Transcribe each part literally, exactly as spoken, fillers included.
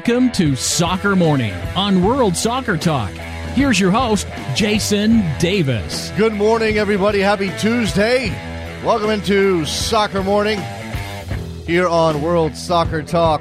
Welcome to Soccer Morning on World Soccer Talk. Here's your host, Jason Davis. Good morning, everybody. Happy Tuesday. Welcome into Soccer Morning here on World Soccer Talk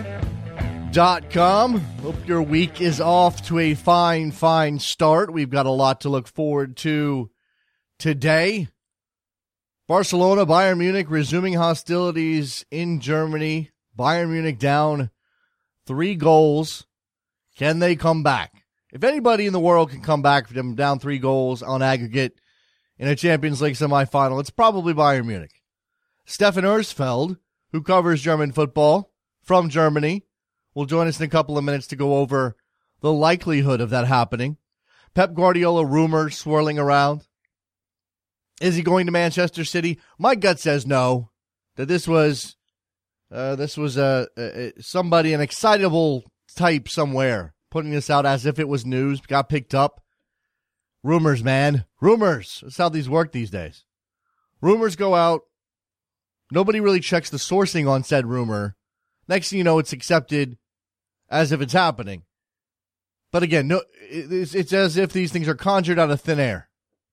dot com. Hope your week is off to a fine, fine start. We've got a lot to look forward to today. Barcelona, Bayern Munich resuming hostilities in Germany. Bayern Munich down three goals. Can they come back? If anybody in the world can come back from down three goals on aggregate in a Champions League semifinal, it's probably Bayern Munich. Stefan Ersfeld, who covers German football from Germany, will join us in a couple of minutes to go over the likelihood of that happening. Pep Guardiola rumors swirling around. Is he going to Manchester City? My gut says no, that this was Uh, this was a, a somebody, an excitable type somewhere, putting this out as if it was news, got picked up. Rumors, man. Rumors. That's how these work these days. Rumors go out. Nobody really checks the sourcing on said rumor. Next thing you know, it's accepted as if it's happening. But again, no, it's, it's as if these things are conjured out of thin air.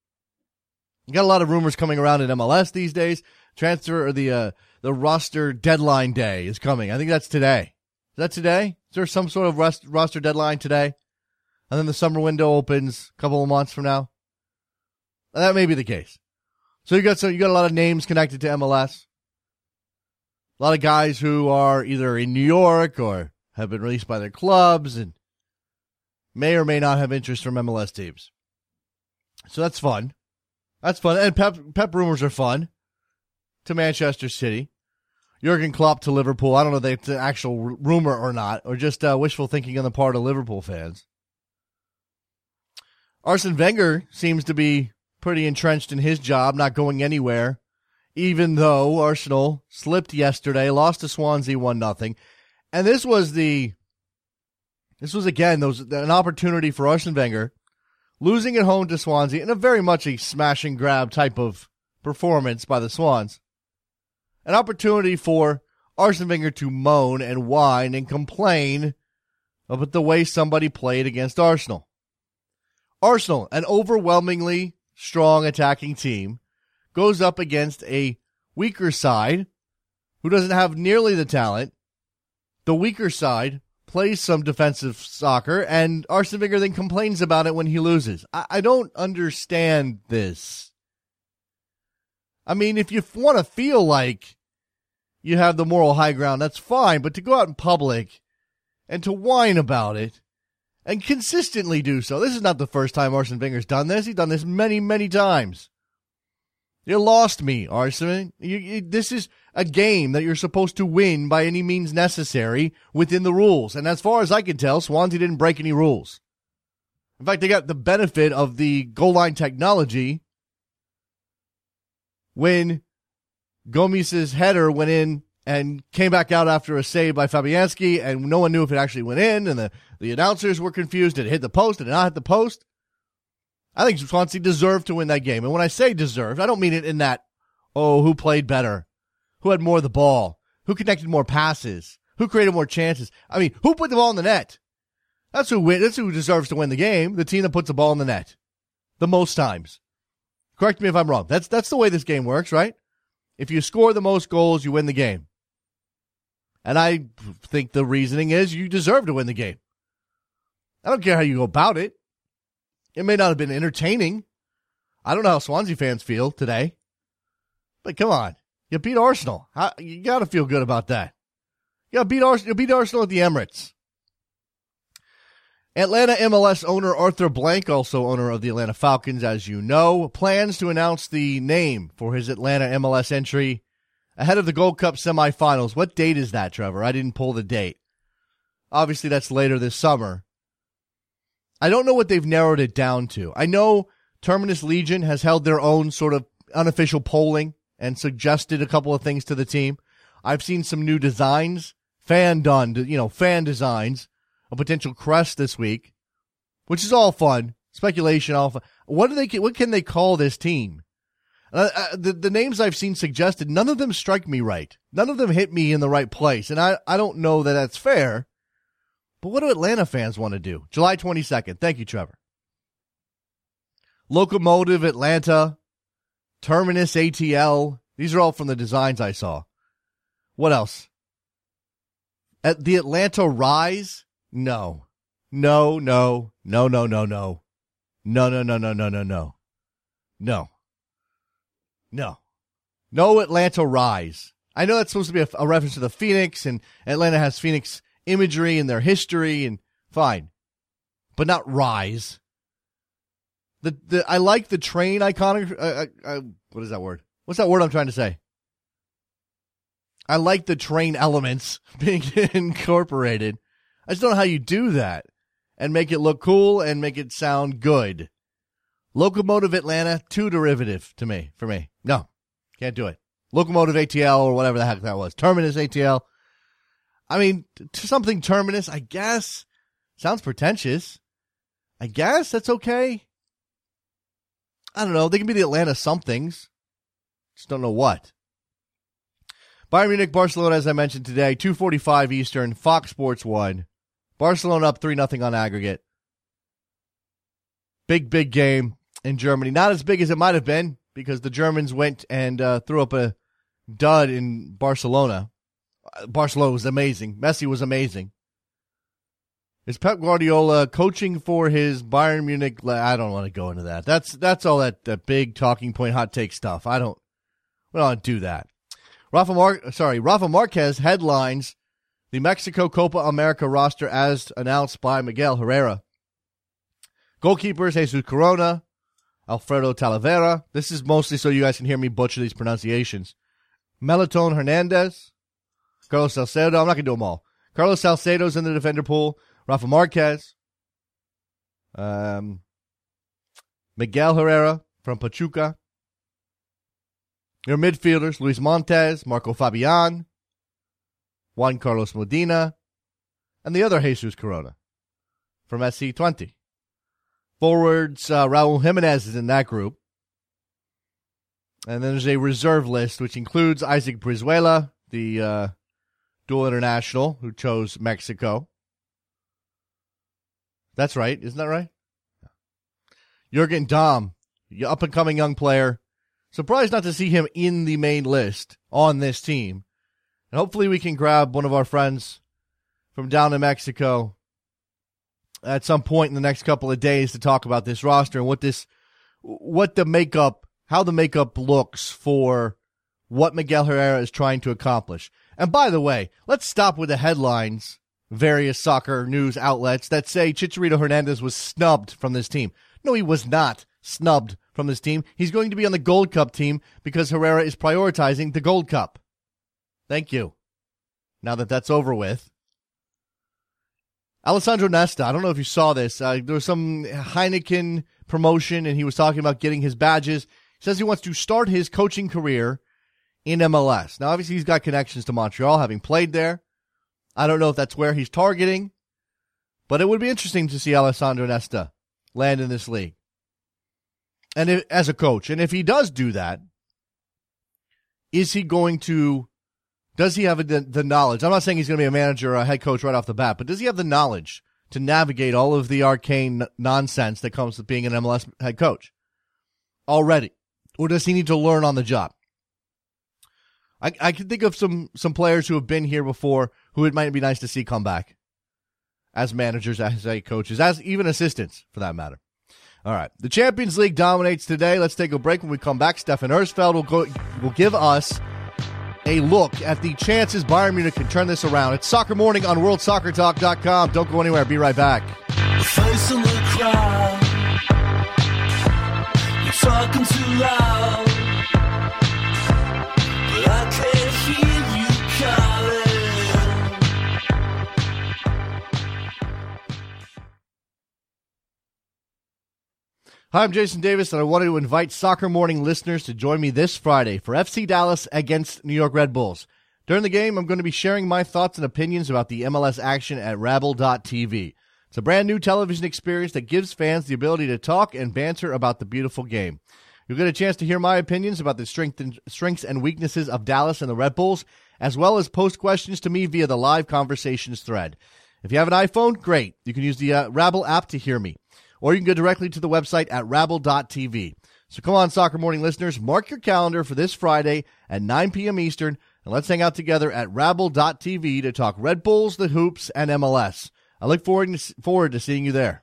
You got a lot of rumors coming around in M L S these days. Transfer or the uh, the roster deadline day is coming. I think that's today. Is that today? Is there some sort of rest, roster deadline today? And then the summer window opens a couple of months from now. That may be the case. So you got some, you got a lot of names connected to M L S. A lot of guys who are either in New York or have been released by their clubs and may or may not have interest from M L S teams. So that's fun. That's fun. And Pep, Pep rumors are fun. To Manchester City. Jurgen Klopp to Liverpool. I don't know if it's an actual r- rumor or not, or just uh, wishful thinking on the part of Liverpool fans. Arsene Wenger seems to be pretty entrenched in his job, not going anywhere, even though Arsenal slipped yesterday, lost to Swansea one nothing. And this was the, this was again, those an opportunity for Arsene Wenger, losing at home to Swansea in a very much a smash and grab type of performance by the Swans. An opportunity for Arsene Wenger to moan and whine and complain about the way somebody played against Arsenal. Arsenal, an overwhelmingly strong attacking team, goes up against a weaker side who doesn't have nearly the talent. The weaker side plays some defensive soccer, and Arsene Wenger then complains about it when he loses. I, I don't understand this. I mean, if you want to feel like you have the moral high ground, that's fine. But to go out in public and to whine about it and consistently do so. This is not the first time Arsene Wenger's done this. He's done this many, many times. You lost me, Arsene. You, you, this is a game that you're supposed to win by any means necessary within the rules. And as far as I can tell, Swansea didn't break any rules. In fact, they got the benefit of the goal line technology when Gomez's header went in and came back out after a save by Fabianski, and no one knew if it actually went in, and the, the announcers were confused. Did it hit the post? Did it not hit the post? I think Swansea deserved to win that game. And when I say deserved, I don't mean it in that, oh, who played better? Who had more of the ball? Who connected more passes? Who created more chances? I mean, who put the ball in the net? That's who win. That's who deserves to win the game. The team that puts the ball in the net the most times. Correct me if I'm wrong. That's that's the way this game works, right? If you score the most goals, you win the game. And I think the reasoning is you deserve to win the game. I don't care how you go about it. It may not have been entertaining. I don't know how Swansea fans feel today. But come on. You beat Arsenal. How, you got to feel good about that. You got to beat Arsenal. You beat Arsenal at the Emirates. Atlanta M L S owner Arthur Blank, also owner of the Atlanta Falcons, as you know, plans to announce the name for his Atlanta M L S entry ahead of the Gold Cup semifinals. What date is that, Trevor? I didn't pull the date. Obviously, that's later this summer. I don't know what they've narrowed it down to. I know Terminus Legion has held their own sort of unofficial polling and suggested a couple of things to the team. I've seen some new designs, fan done, you know, fan designs. A potential crest this week, which is all fun. Speculation, all fun. What do they? What can they call this team? Uh, uh, the the names I've seen suggested, none of them strike me right. None of them hit me in the right place, and I, I don't know that that's fair. But what do Atlanta fans want to do? July twenty-second. Thank you, Trevor. Locomotive Atlanta, Terminus A T L. These are all from the designs I saw. What else? At the Atlanta Rise? No. No, no, no, no, no, no. No, no, no, no, no, no, no. No. No. No Atlanta Rise. I know that's supposed to be a, a reference to the Phoenix, and Atlanta has Phoenix imagery in their history, and fine. But not Rise. The the I like the train iconic. Uh, uh, what is that word? What's that word I'm trying to say? I like the train elements being incorporated. I just don't know how you do that and make it look cool and make it sound good. Locomotive Atlanta, too derivative to me, for me. No, can't do it. Locomotive A T L or whatever the heck that was. Terminus A T L. I mean, t- something Terminus, I guess. Sounds pretentious. I guess that's okay. I don't know. They can be the Atlanta somethings. Just don't know what. Bayern Munich, Barcelona, as I mentioned today, two forty-five Eastern, Fox Sports one. Barcelona up three nothing on aggregate. Big, big game in Germany. Not as big as it might have been because the Germans went and uh, threw up a dud in Barcelona. Barcelona was amazing. Messi was amazing. Is Pep Guardiola coaching for his Bayern Munich? I don't want to go into that. That's that's all that, that big talking point, hot take stuff. I don't, we don't do that. Rafa Mar- sorry, Rafa Marquez headlines the Mexico Copa America roster as announced by Miguel Herrera. Goalkeepers, Jesus Corona, Alfredo Talavera. This is mostly so you guys can hear me butcher these pronunciations. Meliton Hernandez, Carlos Salcedo. I'm not going to do them all. Carlos Salcedo's in the defender pool. Rafa Marquez. Um, Miguel Herrera from Pachuca. Your midfielders, Luis Montes, Marco Fabian, Juan Carlos Medina, and the other Jesus Corona from S C twenty. Forwards, uh, Raul Jimenez is in that group. And then there's a reserve list, which includes Isaac Brizuela, the uh, dual international who chose Mexico. That's right. Isn't that right? Jürgen Damm, up-and-coming young player. Surprised not to see him in the main list on this team. And hopefully we can grab one of our friends from down in Mexico at some point in the next couple of days to talk about this roster and what this, what the makeup, how the makeup looks for what Miguel Herrera is trying to accomplish. And by the way, let's stop with the headlines, various soccer news outlets that say Chicharito Hernandez was snubbed from this team. No, he was not snubbed from this team. He's going to be on the Gold Cup team because Herrera is prioritizing the Gold Cup. Thank you. Now that that's over with. Alessandro Nesta, I don't know if you saw this. Uh, there was some Heineken promotion, and he was talking about getting his badges. He says he wants to start his coaching career in M L S. Now, obviously, he's got connections to Montreal, having played there. I don't know if that's where he's targeting, but it would be interesting to see Alessandro Nesta land in this league. And if, as a coach, and if he does do that, is he going to, does he have the, the knowledge? I'm not saying he's going to be a manager or a head coach right off the bat, but does he have the knowledge to navigate all of the arcane nonsense that comes with being an M L S head coach already? Or does he need to learn on the job? I, I can think of some, some players who have been here before who it might be nice to see come back as managers, as head coaches, as even assistants for that matter. All right. The Champions League dominates today. Let's take a break. When we come back, Stefan Ersfeld will, go, will give us a look at the chances Bayern Munich can turn this around. It's Soccer Morning on world soccer talk dot com. Don't go anywhere. Be right back. Face in the crowd. You're talking too loud. But I can't hear you calling. Hi, I'm Jason Davis, and I wanted to invite Soccer Morning listeners to join me this Friday for F C Dallas against New York Red Bulls. During the game, I'm going to be sharing my thoughts and opinions about the M L S action at Rabble dot T V. It's a brand new television experience that gives fans the ability to talk and banter about the beautiful game. You'll get a chance to hear my opinions about the strength and, strengths and weaknesses of Dallas and the Red Bulls, as well as post questions to me via the live conversations thread. If you have an iPhone, great. You can use the uh, Rabble app to hear me. Or you can go directly to the website at rabble dot t v. So come on, Soccer Morning listeners, mark your calendar for this Friday at nine p.m. Eastern, and let's hang out together at rabble dot t v to talk Red Bulls, the Hoops, and M L S. I look forward to, forward to seeing you there.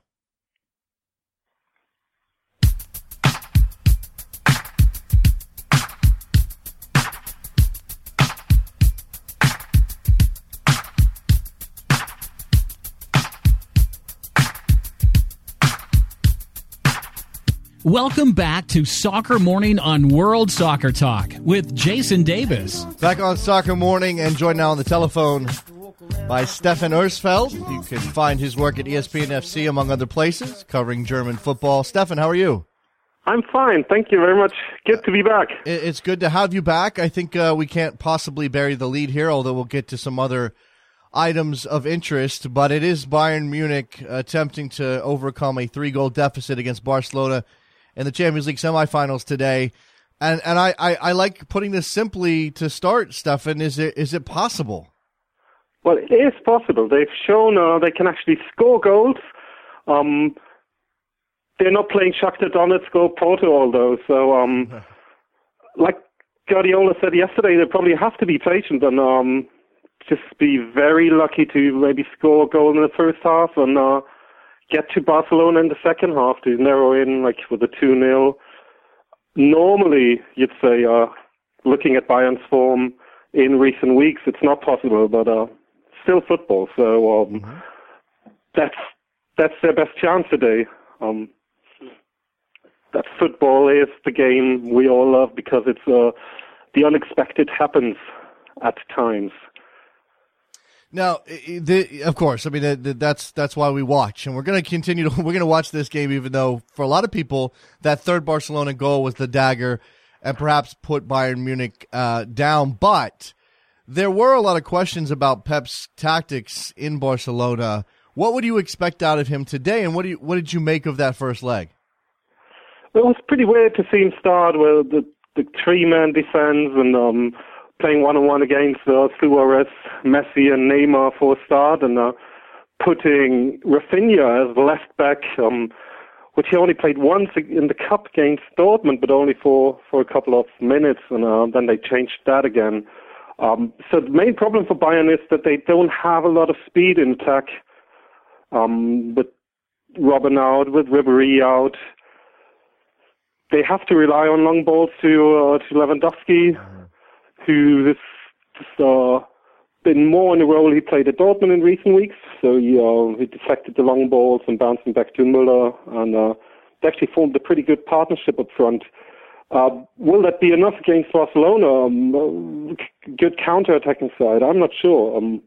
Welcome back to Soccer Morning on World Soccer Talk with Jason Davis. Back on Soccer Morning and joined now on the telephone by Stefan Ersfeld. You can find his work at E S P N F C, among other places, covering German football. Stefan, how are you? I'm fine. Thank you very much. Good to be back. It's good to have you back. I think uh, we can't possibly bury the lead here, although we'll get to some other items of interest. But it is Bayern Munich attempting to overcome a three-goal deficit against Barcelona in the Champions League semifinals today. And and I, I, I like putting this simply to start, Stefan. Is it is it possible? Well, it is possible. They've shown uh, they can actually score goals. Um, they're not playing Shakhtar Donetsk or Porto, although. So, um, like Guardiola said yesterday, they probably have to be patient and um, just be very lucky to maybe score a goal in the first half and uh, get to Barcelona in the second half to narrow in like with a two nil. Normally, you'd say, uh, looking at Bayern's form in recent weeks, it's not possible, but uh, still football. So um, mm-hmm. that's that's their best chance today. Um, that football is the game we all love because it's uh, the unexpected happens at times. Now, the, of course, I mean the, the, that's that's why we watch, and we're going to continue to we're going to watch this game, even though for a lot of people that third Barcelona goal was the dagger, and perhaps put Bayern Munich uh, down. But there were a lot of questions about Pep's tactics in Barcelona. What would you expect out of him today, and what do you, what did you make of that first leg? It was pretty weird to see him start with the the three man defense and. Um, playing one-on-one against uh, Suarez, Messi, and Neymar for a start, and uh, putting Rafinha as the left back, um, which he only played once in the cup against Dortmund, but only for, for a couple of minutes, and uh, then they changed that again. Um, so the main problem for Bayern is that they don't have a lot of speed in attack. Um, with Robben out, with Ribéry out, they have to rely on long balls to uh, to Lewandowski, who has just, uh, been more in the role he played at Dortmund in recent weeks. So he, uh, he deflected the long balls and bounced them back to Müller, and uh, they actually formed a pretty good partnership up front. Uh, will that be enough against Barcelona? Um, good counter-attacking side? I'm not sure. Um,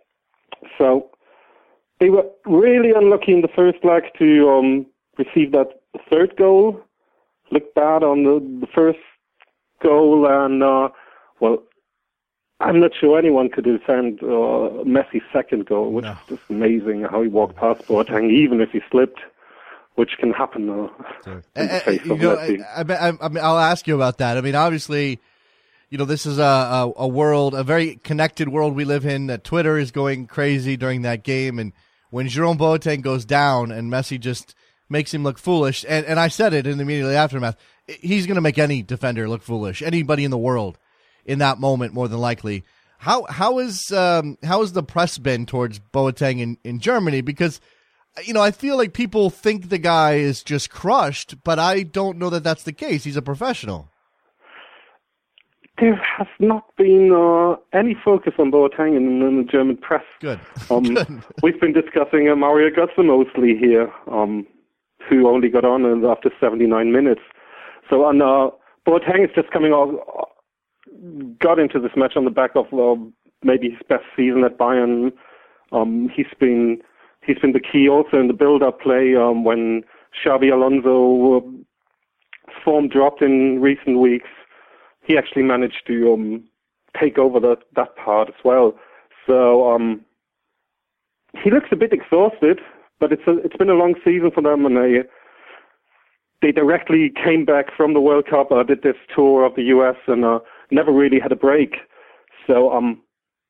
so they were really unlucky in the first leg to um, receive that third goal. Looked bad on the, the first goal, and uh, well, I'm not sure anyone could defend uh, Messi's second goal, which no. is just amazing how he walked past Boateng, even if he slipped, which can happen uh, in the face of Messi. I, I, I, I'll ask you about that. I mean, obviously, you know, this is a, a, a world, a very connected world we live in. That Twitter is going crazy during that game, and when Jerome Boateng goes down and Messi just makes him look foolish, and, and I said it in the immediately aftermath, he's going to make any defender look foolish, anybody in the world. In that moment, more than likely, how how is um, how has the press been towards Boateng in, in Germany? Because you know I feel like people think the guy is just crushed, but I don't know that that's the case. He's a professional. There has not been uh, any focus on Boateng in, in the German press. Good. Um, Good. We've been discussing uh, Mario Götze mostly here, um, who only got on after seventy-nine minutes. So and, uh, Boateng is just coming off. Got into this match on the back of uh, maybe his best season at Bayern. Um, he's been he's been the key also in the build-up play um, when Xabi Alonso uh, form dropped in recent weeks. He actually managed to um, take over that that part as well. So um, he looks a bit exhausted, but it's a, it's been a long season for them, and they they directly came back from the World Cup. Uh, did this tour of the U S and. Uh, Never really had a break, so um,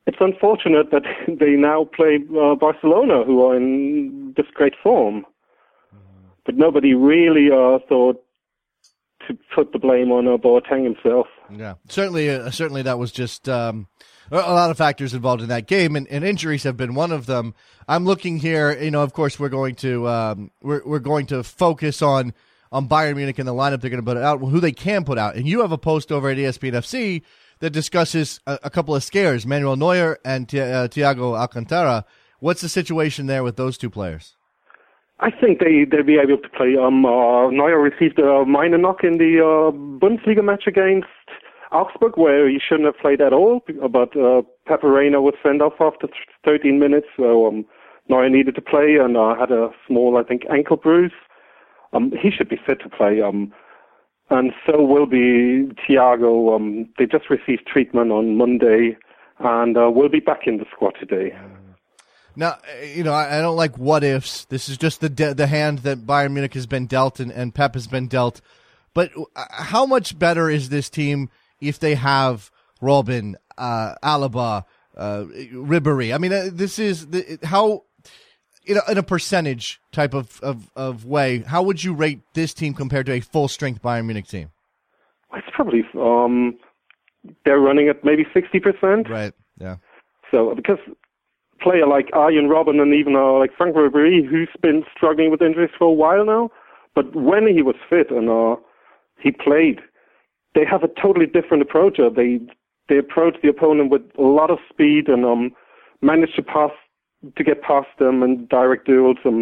it's unfortunate that they now play uh, Barcelona, who are in this great form. But nobody really uh, thought to put the blame on uh, Boateng himself. Yeah, certainly, uh, certainly that was just um, a lot of factors involved in that game, and, and injuries have been one of them. I'm looking here. You know, of course, we're going to um, we're we're going to focus on on Bayern Munich and the lineup they're going to put out, who they can put out. And you have a post over at E S P N F C that discusses a, a couple of scares, Manuel Neuer and Ti- uh, Thiago Alcantara. What's the situation there with those two players? I think they, they'll be able to play. Um, uh, Neuer received a minor knock in the uh, Bundesliga match against Augsburg, where he shouldn't have played at all, but uh, Pepe Reina was sent off after thirteen minutes, so um, Neuer needed to play and uh, had a small, I think, ankle bruise. Um, he should be fit to play, um, and so will be Thiago. Um, they just received treatment on Monday, and uh, will be back in the squad today. Now, you know, I, I don't like what ifs. This is just the de- the hand that Bayern Munich has been dealt and, and Pep has been dealt. But how much better is this team if they have Robben, uh, Alaba, uh, Ribéry? I mean, uh, this is the, how, you know, in a percentage type of, of, of way, how would you rate this team compared to a full-strength Bayern Munich team? It's probably, um, they're running at maybe sixty percent. Right, yeah. So, because player like Arjen Robben and even uh, like Frank Ribéry, who's been struggling with injuries for a while now, but when he was fit and uh, he played, they have a totally different approach. Uh, they they approach the opponent with a lot of speed and um, manage to pass to get past them and direct duels and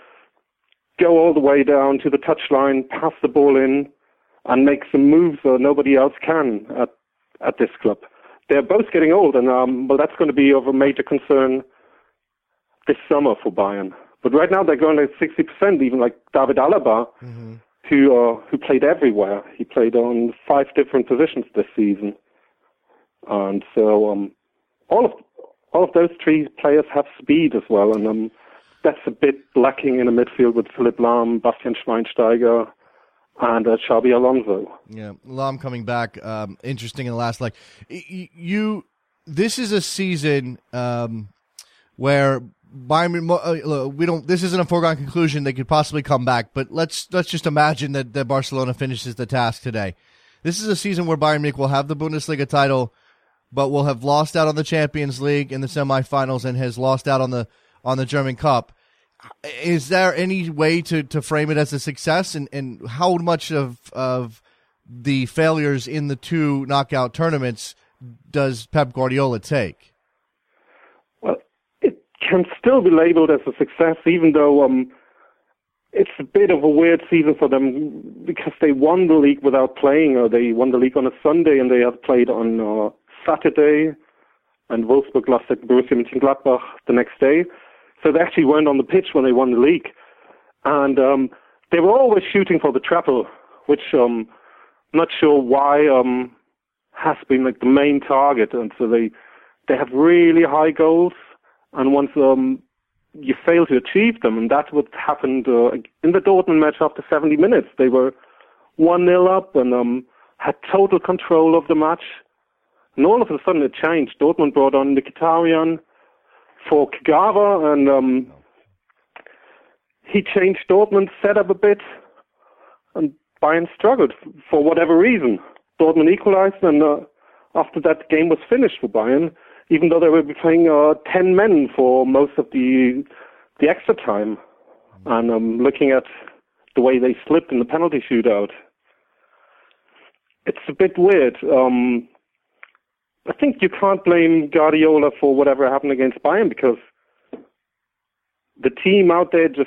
go all the way down to the touchline, pass the ball in, and make some moves that nobody else can at at this club. They're both getting old, and um, well, that's going to be of a major concern this summer for Bayern. But right now they're going at sixty percent, even like David Alaba, mm-hmm. who uh, who played everywhere. He played on five different positions this season. And so um, all of all of those three players have speed as well, and um, that's a bit lacking in the midfield with Philipp Lahm, Bastian Schweinsteiger, and uh, Xabi Alonso. Yeah, Lahm coming back. Um, interesting in the last leg. You, this is a season um, where Bayern. Uh, we don't. This isn't a foregone conclusion. They could possibly come back, but let's let's just imagine that, that Barcelona finishes the task today. This is a season where Bayern Munich will have the Bundesliga title, but will have lost out on the Champions League in the semifinals and has lost out on the on the German Cup. Is there any way to, to frame it as a success, and, and how much of of the failures in the two knockout tournaments does Pep Guardiola take? Well, it can still be labeled as a success, even though um, it's a bit of a weird season for them because they won the league without playing, or they won the league on a Sunday and they have played on uh, Saturday, and Wolfsburg lost at Borussia Mönchengladbach the next day. So they actually weren't on the pitch when they won the league. And um, they were always shooting for the treble, which um, I'm not sure why um, has been like the main target. And so they they have really high goals. And once um, you fail to achieve them, and that's what happened uh, in the Dortmund match after seventy minutes. They were one nil up and um, had total control of the match. And all of a sudden it changed. Dortmund brought on Mkhitaryan for Kagawa, and um, he changed Dortmund's setup a bit, and Bayern struggled for whatever reason. Dortmund equalized, and uh, after that the game was finished for Bayern, even though they were playing uh, ten men for most of the the extra time. And um, looking at the way they slipped in the penalty shootout, it's a bit weird. Um, I think you can't blame Guardiola for whatever happened against Bayern, because the team out there just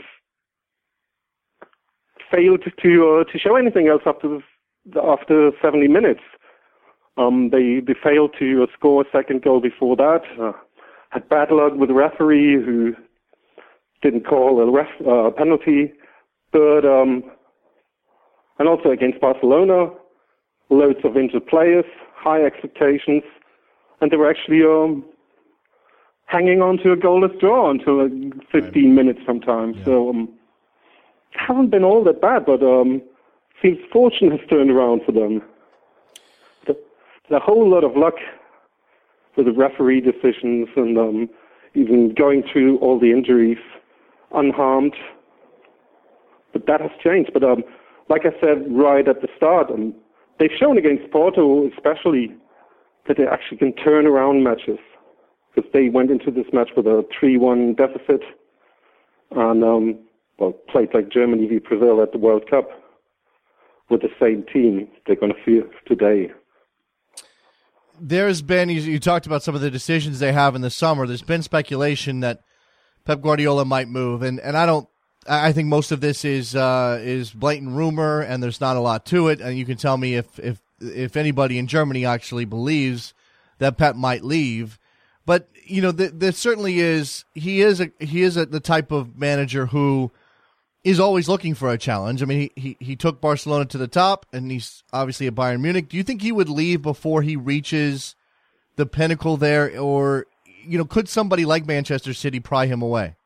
failed to uh, to show anything else after the, after seventy minutes. Um, they they failed to uh, score a second goal before that. Uh, had bad luck with the referee who didn't call a ref, uh, penalty, but um, and also against Barcelona, loads of injured players, high expectations. And they were actually um, hanging on to a goalless draw until uh, fifteen right. minutes sometimes. Yeah. So um, haven't been all that bad, but um, seems fortune has turned around for them. The, the whole lot of luck with the referee decisions and um, even going through all the injuries unharmed. But that has changed. But um, like I said right at the start, um, they've shown against Porto especially that they actually can turn around matches, because they went into this match with a three one deficit and um, well, played like Germany v Brazil at the World Cup with the same team they're going to face today. There's been, you, you talked about some of the decisions they have in the summer. There's been speculation that Pep Guardiola might move, and, and I don't. I think most of this is uh, is blatant rumor, and there's not a lot to it. And you can tell me if if if anybody in Germany actually believes that Pep might leave. But you know, th- there certainly is. He is a he is a, the type of manager who is always looking for a challenge. I mean, he, he he took Barcelona to the top, and he's obviously at Bayern Munich. Do you think he would leave before he reaches the pinnacle there, or you know, could somebody like Manchester City pry him away?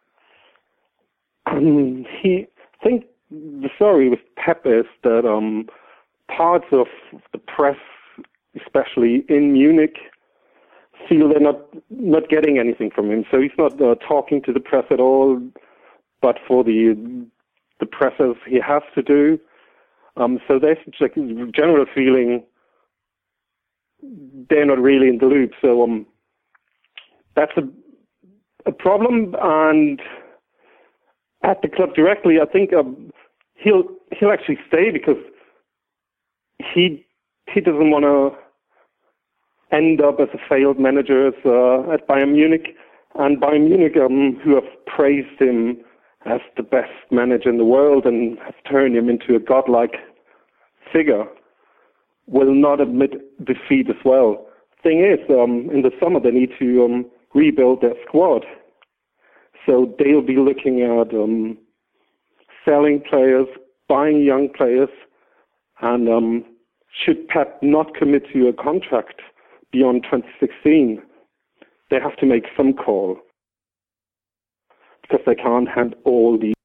Um, he I think the story with Pep is that um, parts of the press, especially in Munich, feel they're not not getting anything from him. So he's not uh, talking to the press at all, but for the the presses he has to do. Um, so there's like a general feeling they're not really in the loop. So um, that's a a problem. And at the club directly, I think um, he'll he'll actually stay, because he he doesn't want to end up as a failed manager as, uh, at Bayern Munich. And Bayern Munich, um, who have praised him as the best manager in the world and have turned him into a godlike figure, will not admit defeat as well. Thing is, um, in the summer they need to um, rebuild their squad. So they'll be looking at um, selling players, buying young players, and um, should Pep not commit to a contract beyond twenty sixteen, they have to make some call, because they can't hand all the...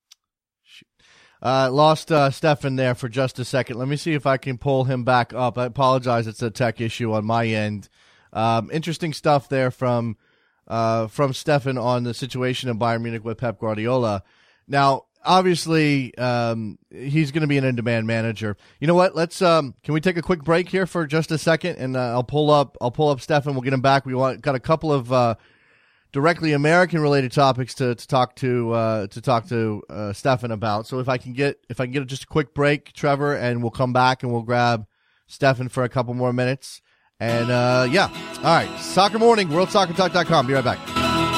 Uh, lost uh, Stefan there for just a second. Let me see if I can pull him back up. I apologize, it's a tech issue on my end. Um, interesting stuff there from uh, from Stefan on the situation in Bayern Munich with Pep Guardiola. Now, obviously, um, he's going to be an in-demand manager. You know what? Let's um, can we take a quick break here for just a second, and uh, I'll pull up I'll pull up Stefan. We'll get him back. We want got a couple of uh, directly American-related topics to, to talk to uh, to talk to uh, Stefan about. So if I can get if I can get just a quick break, Trevor, and we'll come back and we'll grab Stefan for a couple more minutes. And uh, yeah, all right. Soccer Morning, world soccer talk dot com. Be right back.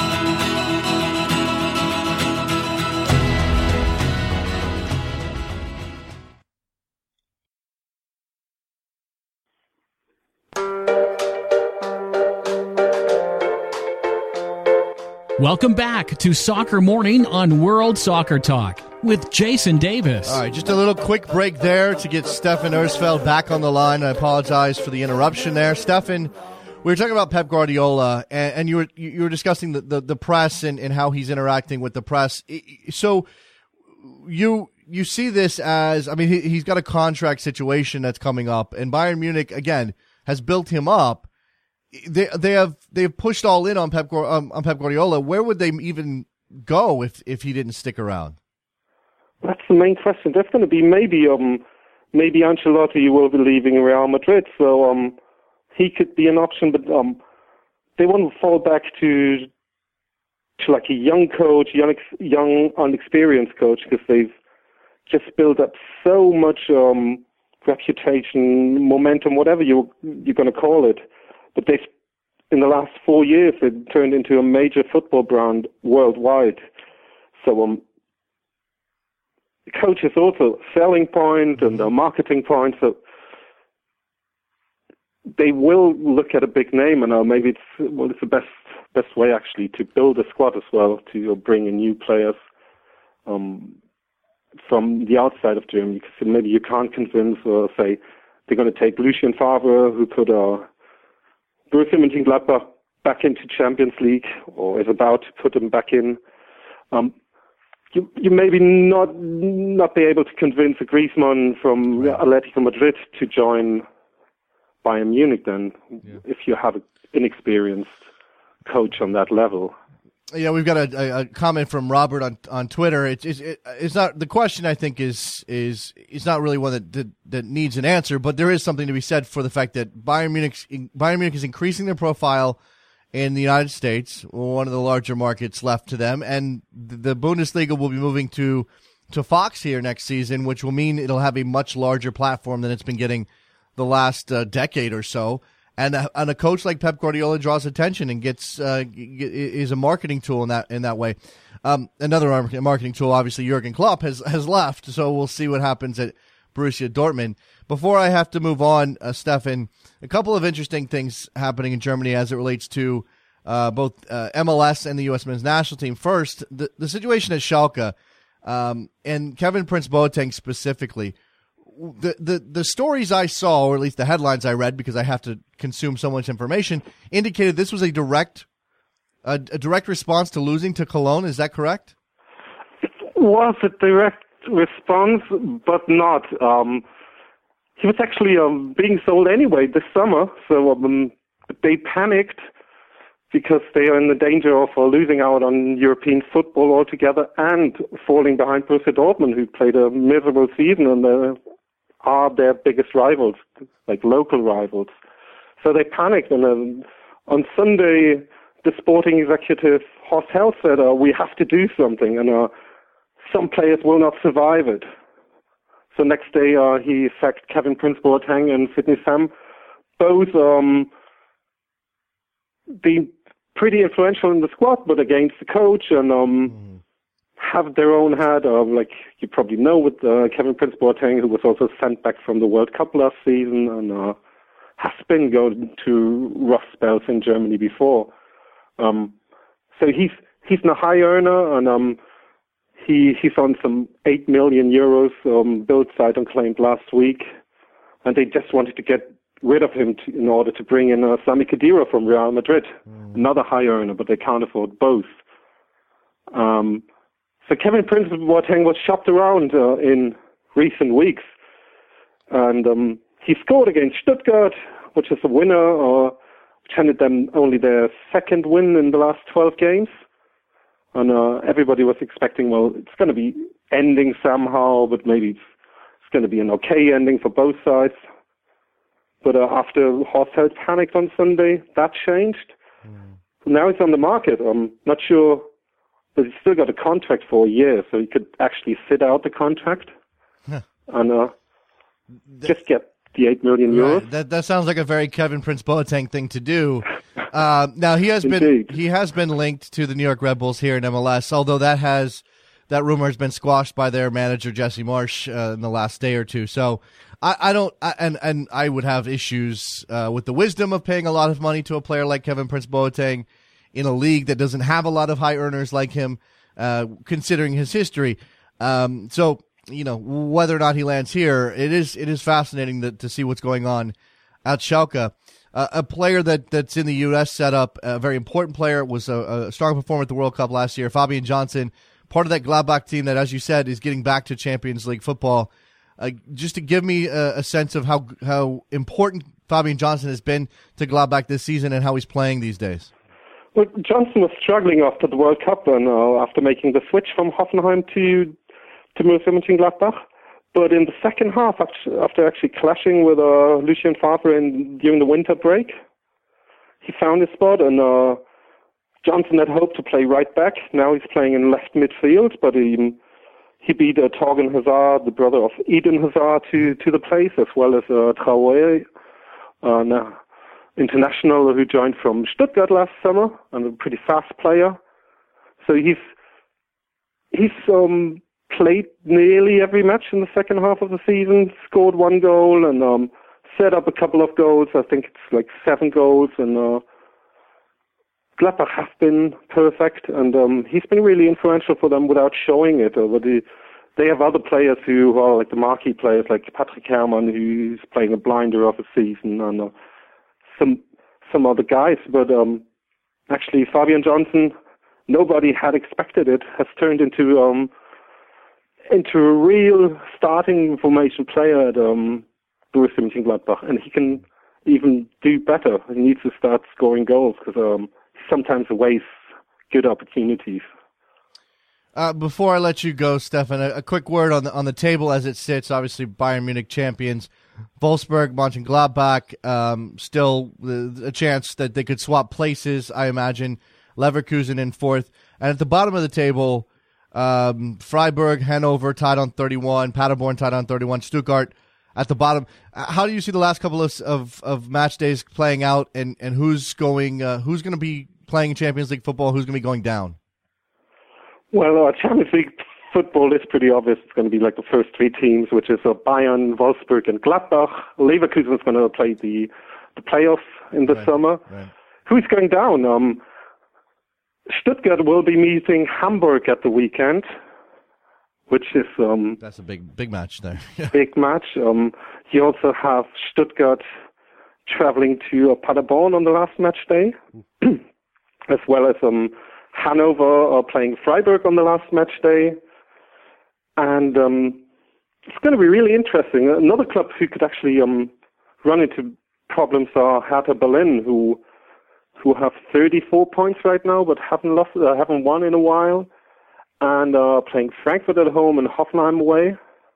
Welcome back to Soccer Morning on World Soccer Talk with Jason Davis. All right, just a little quick break there to get Stefan Ersfeld back on the line. I apologize for the interruption there. Stefan, we were talking about Pep Guardiola, and, and you were you were discussing the, the, the press and, and how he's interacting with the press. So you you see this as, I mean, he, he's got a contract situation that's coming up, and Bayern Munich, again, has built him up. They they have they have pushed all in on Pep um, on Pep Guardiola. Where would they even go if, if he didn't stick around? That's the main question. That's going to be maybe um maybe Ancelotti will be leaving Real Madrid, so um he could be an option. But um they want to fall back to to like a young coach, young young unexperienced coach, because they've just built up so much um reputation, momentum, whatever you you're going to call it. But they've, in the last four years, they've turned into a major football brand worldwide. So um, the coach is also a selling point and a marketing point. So they will look at a big name, and uh, maybe it's well, it's the best best way actually to build a squad as well, to uh, bring in new players um, from the outside of Germany. Because maybe you can't convince or say they're going to take Lucien Favre, who could. Uh, Borussia Mönchengladbach back into Champions League, or is about to put them back in. Um, you, you maybe not not be able to convince a Griezmann from Atletico Madrid to join Bayern Munich. Then, yeah. if you have a inexperienced coach on that level. Yeah, we've got a, a, a comment from Robert on on Twitter. It's it's, it, it's not the question. I think is is it's not really one that, that that needs an answer, but there is something to be said for the fact that Bayern Munich Bayern Munich is increasing their profile in the United States, one of the larger markets left to them, and the Bundesliga will be moving to to Fox here next season, which will mean it'll have a much larger platform than it's been getting the last uh, decade or so. And a, and a coach like Pep Guardiola draws attention and gets uh, is a marketing tool in that in that way. Um, another marketing tool, obviously, Jurgen Klopp has has left, so we'll see what happens at Borussia Dortmund. Before I have to move on, uh, Stefan, a couple of interesting things happening in Germany as it relates to uh, both uh, M L S and the U S men's national team. First, the the situation at Schalke um, and Kevin Prince Boateng specifically. The, the the stories I saw, or at least the headlines I read, because I have to consume so much information, indicated this was a direct a, a direct response to losing to Cologne. Is that correct? It was a direct response, but not. Um, he was actually um, being sold anyway this summer, so um, they panicked because they are in the danger of uh, losing out on European football altogether and falling behind Borussia Dortmund, who played a miserable season and uh, are their biggest rivals, like local rivals. So they panicked, and um, on Sunday, the sporting executive Horst Held said, uh, we have to do something, and uh, some players will not survive it. So next day, uh, he sacked Kevin Prince Boateng and Sidney Sam, both um, being pretty influential in the squad, but against the coach, and um, mm. have their own head, uh, like you probably know with uh, Kevin Prince Boateng, who was also sent back from the World Cup last season and uh, has been going to rough spells in Germany before. Um, so he's he's a high earner, and um, he he's on some eight million euros. Um, Bild Zeitung claimed last week, and they just wanted to get rid of him to, in order to bring in uh, Sami Khedira from Real Madrid, mm. another high earner, but they can't afford both. Um, So Kevin Prince Boateng was shopped around uh, in recent weeks, and um, he scored against Stuttgart, which is a winner, uh, which handed them only their second win in the last twelve games. And uh, everybody was expecting, well, it's going to be ending somehow, but maybe it's, it's going to be an okay ending for both sides. But uh, after Horst Held panicked on Sunday, that changed. Mm. Now it's on the market. I'm not sure. But he's still got a contract for a year, so he could actually sit out the contract huh. and uh, that, just get the eight million euros. Right. That that sounds like a very Kevin Prince Boateng thing to do. uh, now he has been he has been linked to the New York Red Bulls here in M L S, although that has that rumor has been squashed by their manager Jesse Marsch uh, in the last day or two. So I, I don't, I, and and I would have issues uh, with the wisdom of paying a lot of money to a player like Kevin Prince Boateng in a league that doesn't have a lot of high earners like him, uh, considering his history. Um, so, you know, whether or not he lands here, it is it is fascinating to, to see what's going on at Schalke. Uh, a player that, that's in the U S setup, a very important player, was a, a strong performer at the World Cup last year, Fabian Johnson, part of that Gladbach team that, as you said, is getting back to Champions League football. Uh, just to give me a, a sense of how how important Fabian Johnson has been to Gladbach this season and how he's playing these days. Well, Johnson was struggling after the World Cup and uh, after making the switch from Hoffenheim to to Borussia Mönchengladbach. But in the second half, after actually clashing with uh, Lucien Favre in, during the winter break, he found his spot, and uh, Johnson had hoped to play right back. Now he's playing in left midfield, but he he beat uh, Torgan Hazard, the brother of Eden Hazard, to, to the place, as well as uh, Traoré. Uh, now, international who joined from Stuttgart last summer, and a pretty fast player. So he's he's um, played nearly every match in the second half of the season, scored one goal, and um, set up a couple of goals. I think it's like seven goals, and uh, Gladbach has been perfect, and um, he's been really influential for them without showing it. But the, they have other players who are like the marquee players, like Patrick Herrmann, who's playing a blinder of a season, and uh, some some other guys, but um, actually Fabian Johnson, nobody had expected it, has turned into um, into a real starting formation player at um, Borussia Mönchengladbach, and he can even do better. He needs to start scoring goals because um, sometimes wastes good opportunities. Uh, before I let you go, Stefan, a, a quick word on the on the table as it sits. Obviously, Bayern Munich champions, Wolfsburg, Mönchengladbach, um, still uh, a chance that they could swap places, I imagine. Leverkusen in fourth. And at the bottom of the table, um, Freiburg, Hanover tied on thirty-one, Paderborn tied on thirty-one, Stuttgart at the bottom. How do you see the last couple of of, of match days playing out, and, and who's going uh, who's going to be playing Champions League football, who's going to be going down? Well, uh, Champions League football is pretty obvious. It's going to be like the first three teams, which is uh, Bayern, Wolfsburg, and Gladbach. Leverkusen is going to play the the playoffs in the right, summer. Right. Who's going down? Um, Stuttgart will be meeting Hamburg at the weekend, which is um, that's a big big match there. big match. Um, you also have Stuttgart traveling to uh, Paderborn on the last match day, as well as um. Hanover are playing Freiburg on the last match day. And um, it's going to be really interesting. Another club who could actually um, run into problems are Hertha Berlin, who who have thirty-four points right now, but haven't lost, uh, haven't won in a while, and are playing Frankfurt at home and Hoffenheim away.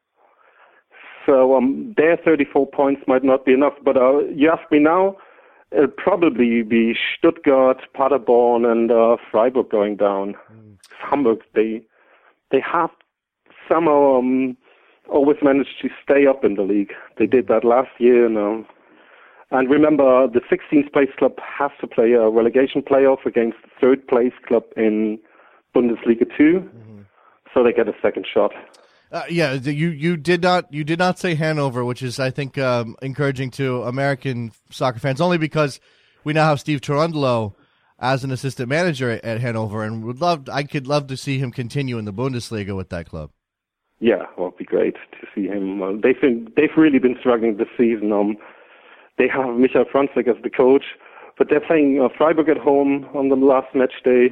So um, their thirty-four points might not be enough. But uh, you ask me now, it'll probably be Stuttgart, Paderborn, and uh, Freiburg going down. Mm. Hamburg, they they have somehow um, always managed to stay up in the league. They did that last year. And, um, and remember, the sixteenth place club has to play a relegation playoff against the third place club in Bundesliga two, mm-hmm. so they get a second shot. Uh, yeah, you, you did not you did not say Hanover, which is I think um, encouraging to American soccer fans, only because we now have Steve Cherundolo as an assistant manager at, at Hanover, and would love I could love to see him continue in the Bundesliga with that club. Yeah, well, it'd be great to see him. Uh, they've been, they've really been struggling this season. Um, they have Michael Franzek as the coach, but they're playing uh, Freiburg at home on the last match day.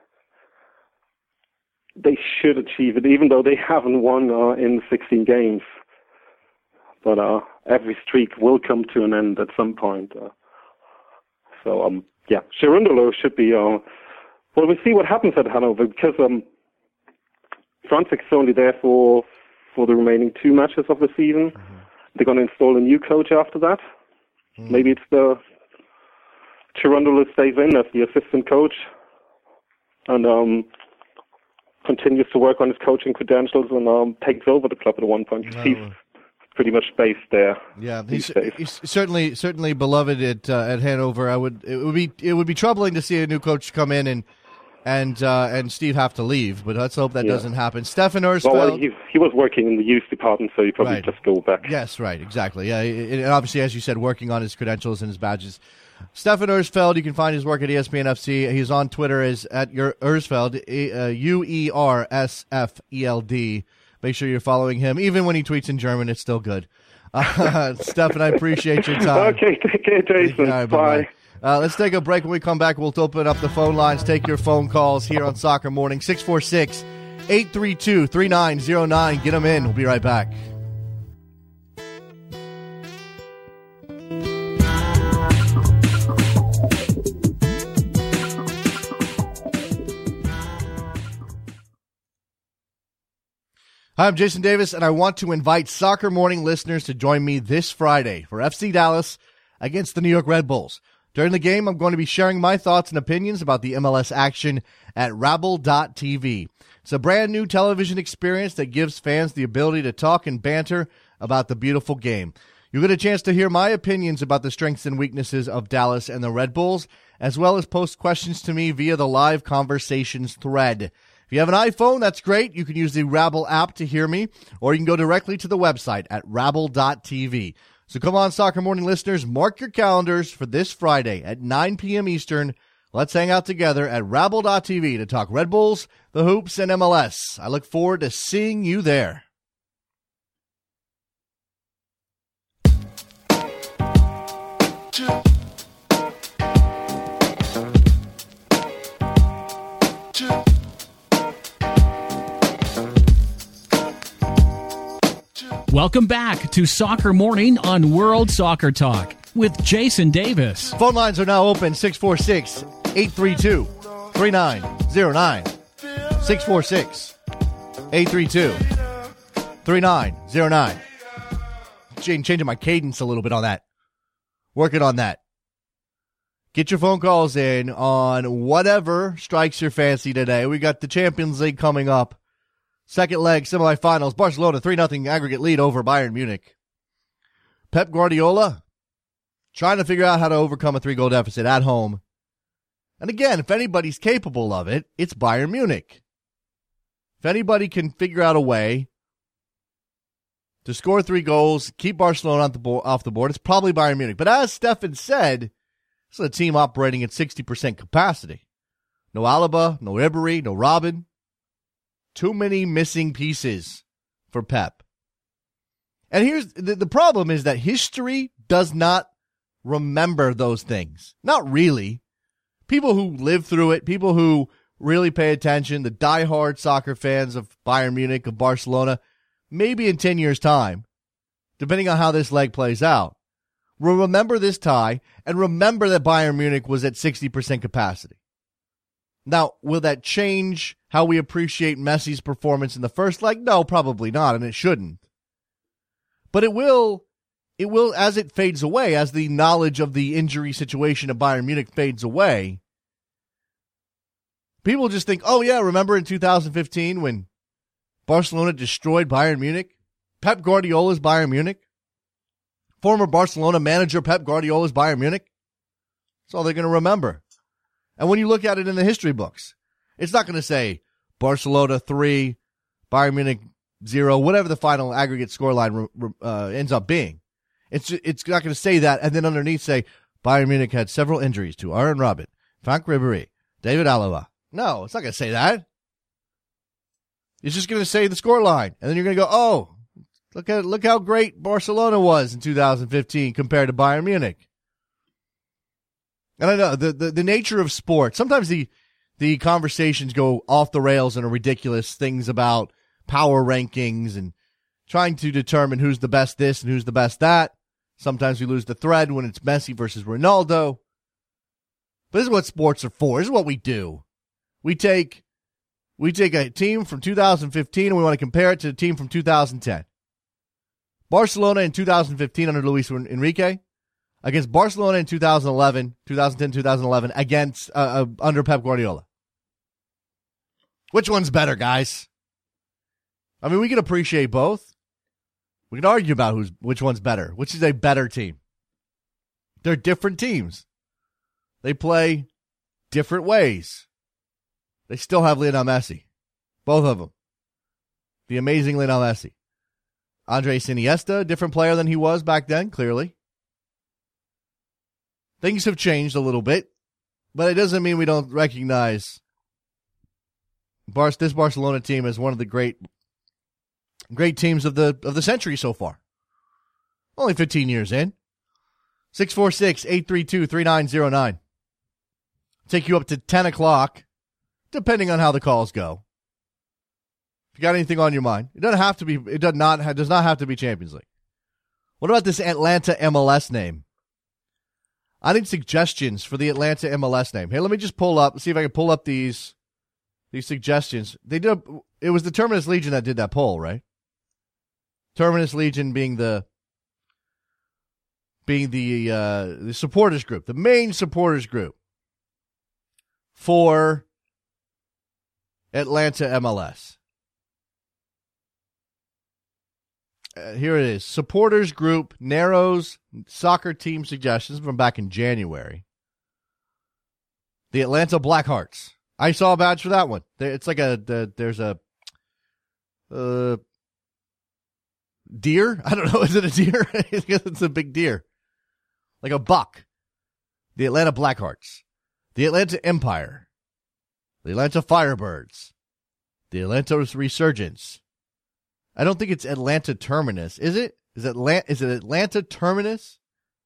They should achieve it, even though they haven't won uh, in sixteen games. But uh, every streak will come to an end at some point. Uh, so, um, yeah, Cherundolo should be... Uh, well, we'll see what happens at Hanover, because um, Franzek's only there for for the remaining two matches of the season. Mm-hmm. They're going to install a new coach after that. Mm-hmm. Maybe it's the... Cherundolo stays in as the assistant coach. And... um. continues to work on his coaching credentials and um, takes over the club at one point. No. He's pretty much based there. Yeah, he's, he's certainly certainly beloved at uh, at Hanover. I would it would be it would be troubling to see a new coach come in and and uh, and Steve have to leave, but let's hope that yeah. doesn't happen. Stefan Ersfeld. Well, he, he was working in the youth department, so he probably right. just go back. Yes, right, exactly. Yeah, and obviously, as you said, working on his credentials and his badges. Stefan Ersfeld, you can find his work at E S P N F C. He's on Twitter as at your Ersfeld, uh, U E R S F E L D. Make sure you're following him. Even when he tweets in German, it's still good. Uh, Stefan, I appreciate your time. Okay, take care, Jason. Right, bye. Uh, let's take a break. When we come back, we'll open up the phone lines, take your phone calls here on Soccer Morning. six four six, eight three two, three nine zero nine. Get them in. We'll be right back. Hi, I'm Jason Davis, and I want to invite Soccer Morning listeners to join me this Friday for F C Dallas against the New York Red Bulls. During the game, I'm going to be sharing my thoughts and opinions about the M L S action at Rabble dot T V. It's a brand new television experience that gives fans the ability to talk and banter about the beautiful game. You'll get a chance to hear my opinions about the strengths and weaknesses of Dallas and the Red Bulls, as well as post questions to me via the live conversations thread. If you have an iPhone, that's great. You can use the Rabble app to hear me, or you can go directly to the website at Rabble dot T V. So come on, Soccer Morning listeners, mark your calendars for this Friday at nine p.m. Eastern. Let's hang out together at Rabble dot T V to talk Red Bulls, the Hoops, and M L S. I look forward to seeing you there. Welcome back to Soccer Morning on World Soccer Talk. with Jason Davis. Phone lines are now open, six four six, eight three two, three nine zero nine. six four six, eight three two, three nine zero nine. Changing my cadence a little bit on that. Working on that. Get your phone calls in on whatever strikes your fancy today. We got the Champions League coming up. Second leg, semifinals. Barcelona, three nothing aggregate lead over Bayern Munich. Pep Guardiola trying to figure out how to overcome a three-goal deficit at home. And again, if anybody's capable of it, it's Bayern Munich. If anybody can figure out a way to score three goals, keep Barcelona off the, bo- off the board, it's probably Bayern Munich. But as Stefan said, it's a team operating at sixty percent capacity. No Alaba, no Ribery, no Robin. Too many missing pieces for Pep. And here's the, the problem is that history does not remember those things. Not really. People who live through it, people who really pay attention, the diehard soccer fans of Bayern Munich, of Barcelona, maybe in ten years' time, depending on how this leg plays out, will remember this tie and remember that Bayern Munich was at sixty percent capacity. Now, will that change how we appreciate Messi's performance in the first leg? No, probably not, and it shouldn't. But it will, it will, as it fades away, as the knowledge of the injury situation of Bayern Munich fades away, people just think, oh yeah, remember in two thousand fifteen when Barcelona destroyed Bayern Munich? Pep Guardiola's Bayern Munich? Former Barcelona manager Pep Guardiola's Bayern Munich? That's all they're going to remember. And when you look at it in the history books, it's not going to say Barcelona three, Bayern Munich zero, whatever the final aggregate scoreline uh, ends up being. It's it's not going to say that, and then underneath say Bayern Munich had several injuries to Arjen Robben, Frank Ribery, David Alaba. No, it's not going to say that. It's just going to say the scoreline, and then you're going to go, oh, look at look how great Barcelona was in two thousand fifteen compared to Bayern Munich. And I know the, the, the nature of sport, sometimes the the conversations go off the rails and are ridiculous, things about power rankings and trying to determine who's the best this and who's the best that. Sometimes we lose the thread when it's Messi versus Ronaldo. But this is what sports are for. This is what we do. We take we take a team from two thousand fifteen and we want to compare it to a team from two thousand ten. Barcelona in two thousand fifteen under Luis Enrique against Barcelona in two thousand eleven, two thousand ten, two thousand eleven against uh, uh, under Pep Guardiola. Which one's better, guys? I mean, we can appreciate both. We can argue about who's which one's better, which is a better team. They're different teams. They play different ways. They still have Lionel Messi. Both of them. The amazing Lionel Messi. Andres Iniesta, a different player than he was back then, clearly. Things have changed a little bit, but it doesn't mean we don't recognize Bar- this Barcelona team as one of the great great teams of the of the century so far. Only fifteen years in. six four six, eight three two, three nine zero nine. Take you up to ten o'clock, depending on how the calls go. If you got anything on your mind, it doesn't have to be. It does not. It does not have to be Champions League. What about this Atlanta M L S name? I need suggestions for the Atlanta M L S name. Hey, let me just pull up. See if I can pull up these these suggestions. They did. A, it was the Terminus Legion that did that poll, right? Terminus Legion being the being the uh, the supporters group, the main supporters group for Atlanta M L S. Uh, here it is. Supporters group narrows soccer team suggestions from back in January. The Atlanta Blackhearts. I saw a badge for that one. It's like a, the, there's a uh, deer. I don't know. Is it a deer? I guess it's a big deer. Like a buck. The Atlanta Blackhearts. The Atlanta Empire. The Atlanta Firebirds. The Atlanta Resurgence. I don't think it's Atlanta Terminus. Is it? Is it Atlanta, is it Atlanta Terminus?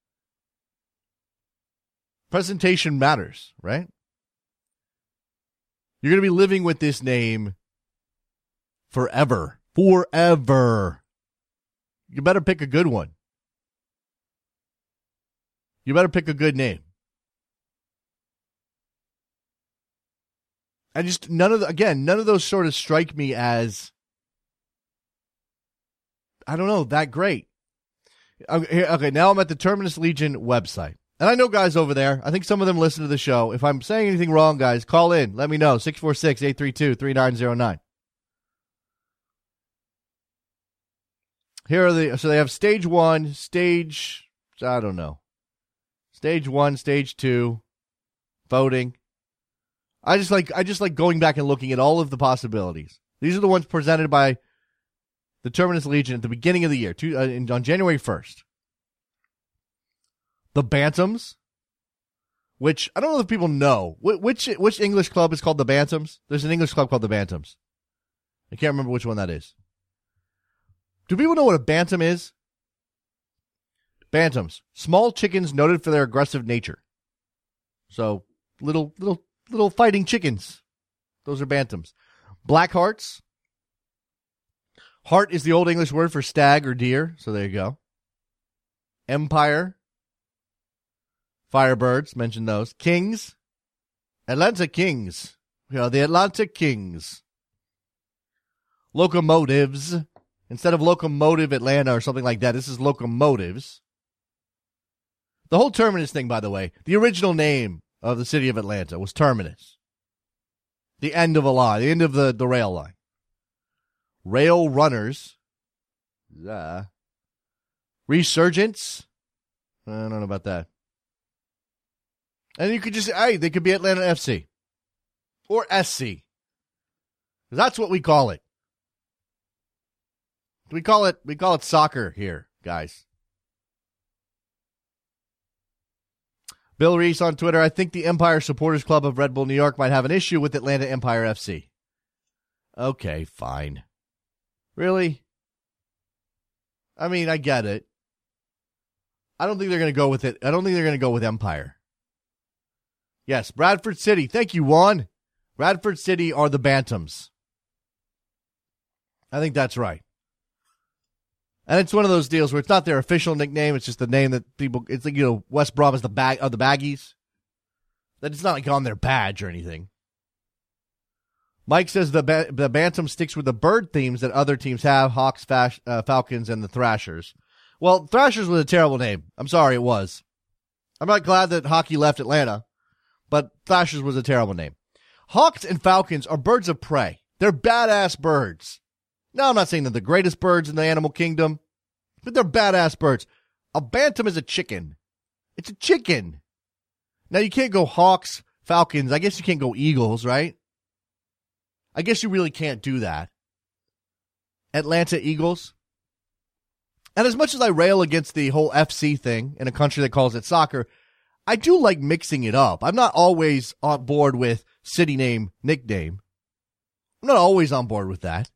Presentation matters, right? You're going to be living with this name forever. Forever. You better pick a good one. You better pick a good name. I just, none of the, again, none of those sort of strike me as, I don't know, that great. Okay, okay, now I'm at the Terminus Legion website. And I know guys over there. I think some of them listen to the show. If I'm saying anything wrong, guys, call in. Let me know. six four six, eight three two, three nine zero nine. Here are the, so they have stage one, stage, I don't know. Stage one, stage two, voting. I just like I just like going back and looking at all of the possibilities. These are the ones presented by the Terminus Legion at the beginning of the year, two, uh, in, on January first. The Bantams, which I don't know if people know. Wh- which which English club is called the Bantams? There's an English club called the Bantams. I can't remember which one that is. Do people know what a bantam is? Bantams, small chickens noted for their aggressive nature. So little little little fighting chickens. Those are bantams. Black hearts. Hart is the Old English word for stag or deer. So there you go. Empire. Firebirds, mentioned those. Kings. Atlanta Kings. We are the Atlanta Kings. Locomotives. Instead of Locomotive Atlanta or something like that, this is Locomotives. The whole Terminus thing, by the way, the original name of the city of Atlanta was Terminus. The end of a line, the end of the, the rail line. Rail Runners. Uh, Resurgence. I don't know about that. And you could just, hey, they could be Atlanta F C. Or S C. That's what we call it. We call it, we call it soccer here, guys. Bill Reese on Twitter, I think the Empire Supporters Club of Red Bull New York might have an issue with Atlanta Empire F C. Okay, fine. Really? I mean, I get it. I don't think they're going to go with it. I don't think they're going to go with Empire. Yes, Bradford City. Thank you, Juan. Bradford City are the Bantams. I think that's right. And it's one of those deals where it's not their official nickname. It's just the name that people, it's like, you know, West Brom is the bag of the Baggies. That it's not like on their badge or anything. Mike says the ba- the Bantam sticks with the bird themes that other teams have, Hawks, Fash, uh, Falcons, and the Thrashers. Well, Thrashers was a terrible name. I'm sorry, it was. I'm not glad that hockey left Atlanta, but Thrashers was a terrible name. Hawks and Falcons are birds of prey. They're badass birds. Now, I'm not saying they're the greatest birds in the animal kingdom, but they're badass birds. A bantam is a chicken. It's a chicken. Now, you can't go Hawks, Falcons. I guess you can't go Eagles, right? I guess you really can't do that. Atlanta Eagles. And as much as I rail against the whole F C thing in a country that calls it soccer, I do like mixing it up. I'm not always on board with city name, nickname. I'm not always on board with that.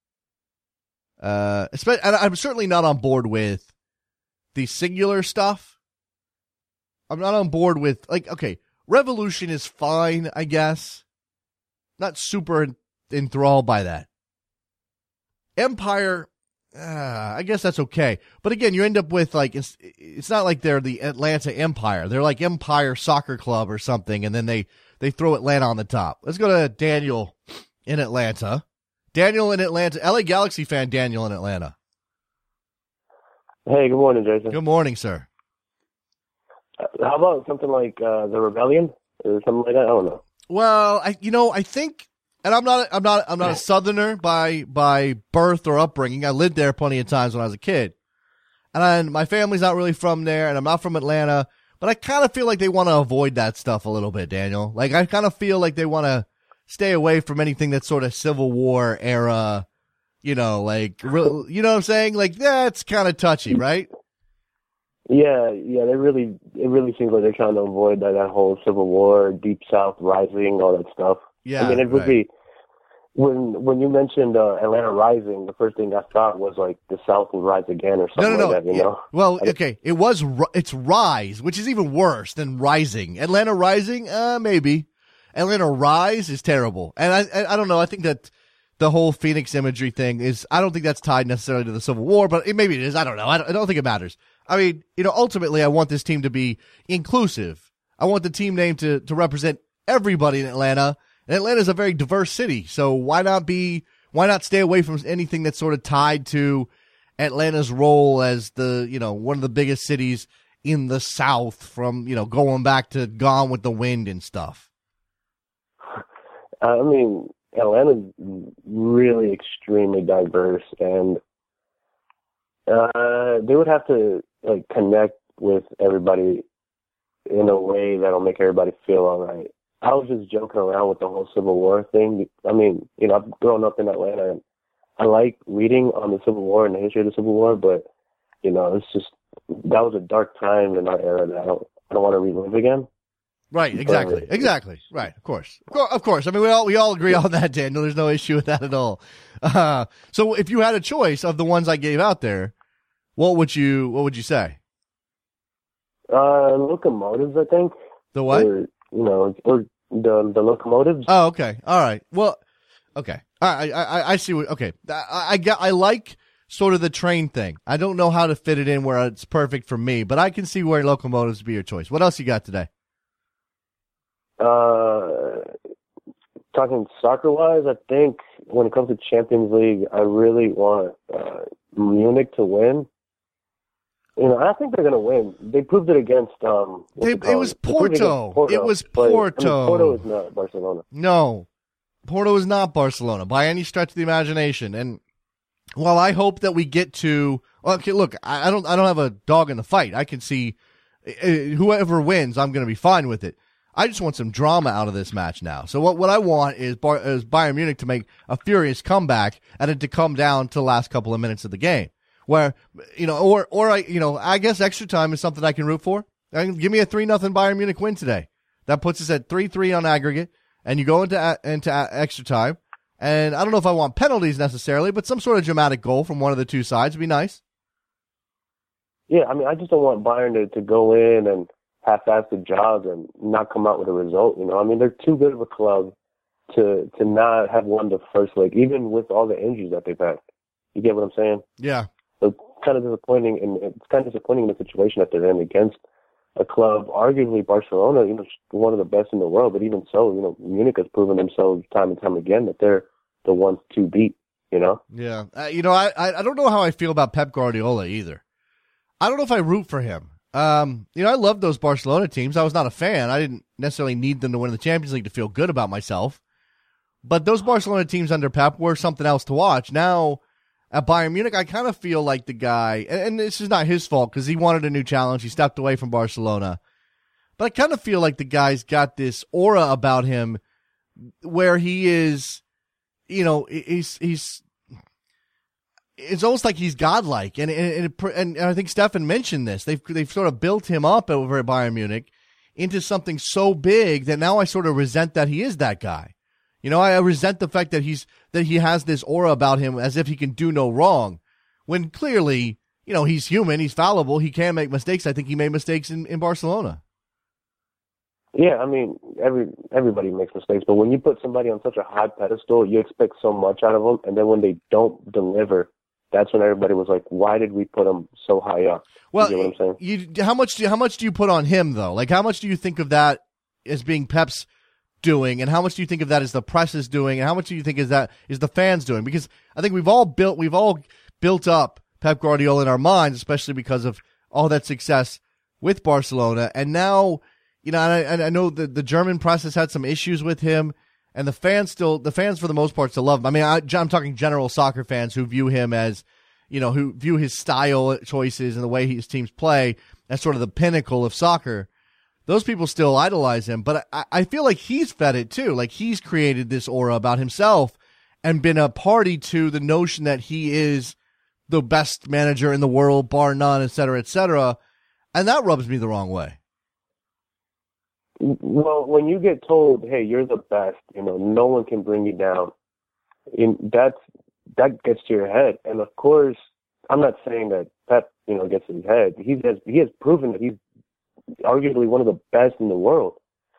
Uh, and I'm certainly not on board with the singular stuff. I'm not on board with, like, okay, Revolution is fine, I guess. Not super enthralled by that. Empire, uh, I guess that's okay. But again, you end up with, like, it's, it's not like they're the Atlanta Empire. They're like Empire Soccer Club or something, and then they, they throw Atlanta on the top. Let's go to Daniel in Atlanta. Daniel in Atlanta, L A Galaxy fan Daniel in Atlanta. Hey, good morning, Jason. Good morning, sir. Uh, how about something like uh, the Rebellion or something like that? I don't know. Well, I you know I think, and I'm not I'm not I'm not a Southerner by by birth or upbringing. I lived there plenty of times when I was a kid, and I, my family's not really from there, and I'm not from Atlanta. But I kind of feel like they want to avoid that stuff a little bit, Daniel. Like I kind of feel like they want to stay away from anything that's sort of Civil War era, you know, like, you know what I'm saying? Like, that's kind of touchy, right? Yeah, yeah, they really, it really seems like they're trying to avoid that, that whole Civil War, Deep South Rising, all that stuff. Yeah, I mean, it would right. be, when when you mentioned uh, Atlanta Rising, the first thing I thought was like the South will rise again or something no, no, no. like that, you yeah. know? Well, okay, it was, it's Rise, which is even worse than Rising. Atlanta Rising, uh, maybe. Atlanta Rise is terrible. And I, I I don't know, I think that the whole Phoenix imagery thing is, I don't think that's tied necessarily to the Civil War, but it, maybe it is. I don't know. I don't, I don't think it matters. I mean, you know, ultimately, I want this team to be inclusive. I want the team name to, to represent everybody in Atlanta. And Atlanta is a very diverse city. So why not be, why not stay away from anything that's sort of tied to Atlanta's role as the, you know, one of the biggest cities in the South, from, you know, going back to Gone with the Wind and stuff? I mean, Atlanta's really extremely diverse, and uh, they would have to like connect with everybody in a way that'll make everybody feel all right. I was just joking around with the whole Civil War thing. I mean, you know, I've grown up in Atlanta, and I like reading on the Civil War and the history of the Civil War, but, you know, it's just, that was a dark time in our era that I don't, I don't want to relive again. Right, exactly, exactly. Right, of course, of course. I mean, we all we all agree on that, Daniel. There's no issue with that at all. Uh, so, if you had a choice of the ones I gave out there, what would you what would you say? Uh, locomotives, I think. The what? Or, you know, or the the locomotives. Oh, okay, all right. Well, okay, all right. I I, I see what. Okay, I, I got. I like sort of the train thing. I don't know how to fit it in where it's perfect for me, but I can see where locomotives would be your choice. What else you got today? Uh, talking soccer-wise, I think when it comes to Champions League, I really want uh, Munich to win. You know, I think they're going to win. They proved it against. Um, they, it, it was Porto. It, Porto. It was Porto. I mean, Porto is not Barcelona. No, Porto is not Barcelona by any stretch of the imagination. And while I hope that we get to, okay, look, I, I don't, I don't have a dog in the fight. I can see uh, whoever wins, I'm going to be fine with it. I just want some drama out of this match now. So what, what I want is, Bar, is Bayern Munich to make a furious comeback and it to come down to the last couple of minutes of the game. Where, you know, or, or I, you know, I guess extra time is something I can root for. I can, give me a three nothing Bayern Munich win today. That puts us at three three on aggregate, and you go into, into extra time. And I don't know if I want penalties necessarily, but some sort of dramatic goal from one of the two sides would be nice. Yeah, I mean, I just don't want Bayern to, to go in and half-ass the job and not come out with a result. You know, I mean, they're too good of a club to to not have won the first leg, even with all the injuries that they've had. You get what I'm saying? Yeah. So it's kind of disappointing, and it's kind of disappointing in the situation that they're in against a club, arguably Barcelona, you know, one of the best in the world. But even so, you know, Munich has proven themselves time and time again that they're the ones to beat. You know? Yeah. Uh, you know, I I don't know how I feel about Pep Guardiola either. I don't know if I root for him. Um, you know, I love those Barcelona teams. I was not a fan. I didn't necessarily need them to win the Champions League to feel good about myself. But those Barcelona teams under Pep were something else to watch. Now, at Bayern Munich, I kind of feel like the guy, and, and this is not his fault because he wanted a new challenge. He stepped away from Barcelona. But I kind of feel like the guy's got this aura about him where he is, you know, he's, he's, it's almost like he's godlike, and and, and and I think Stefan mentioned this. They've they've sort of built him up over at Bayern Munich into something so big that now I sort of resent that he is that guy. You know, I resent the fact that he's that he has this aura about him as if he can do no wrong, when clearly, you know, he's human, he's fallible, he can make mistakes. I think he made mistakes in, in Barcelona. Yeah, I mean, every everybody makes mistakes, but when you put somebody on such a high pedestal, you expect so much out of them, and then when they don't deliver, that's when everybody was like, why did we put him so high up? Well, you know what I'm saying? You, how much do how much do you put on him though? Like, how much do you think of that as being Pep's doing, and how much do you think of that as the press is doing, and how much do you think is that is the fans doing? Because I think we've all built we've all built up Pep Guardiola in our minds, especially because of all that success with Barcelona, and now, you know, and I, and I know the the German press has had some issues with him. And the fans still, the fans for the most part still love him. I mean, I, I'm talking general soccer fans who view him as, you know, who view his style choices and the way his teams play as sort of the pinnacle of soccer. Those people still idolize him, but I, I feel like he's fed it too. Like he's created this aura about himself and been a party to the notion that he is the best manager in the world, bar none, et cetera, et cetera. And that rubs me the wrong way. Well, when you get told, "Hey, you're the best," you know, no one can bring you down, and that's that gets to your head. And of course, I'm not saying that Pep, you know, gets to his head. He has he has proven that he's arguably one of the best in the world.